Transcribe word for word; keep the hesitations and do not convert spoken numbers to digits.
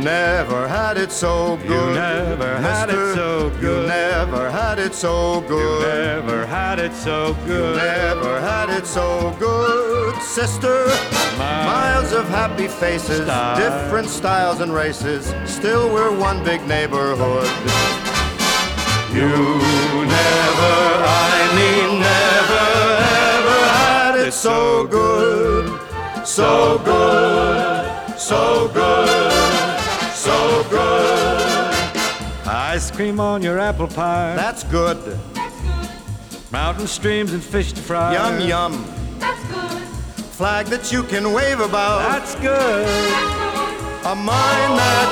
never had it so good. You never had it Mister, so good. You never had it so good. Never had it so good. Never had it so good, sister. Miles of happy faces, Style. different styles and races. Still, we're one big neighborhood. You never, I mean, never, ever had it so good, so good, so good, so good. Ice cream on your apple pie. That's good. Mountain streams and fish to fry. Yum, yum. That's good. Flag that you can wave about. That's good. A mind that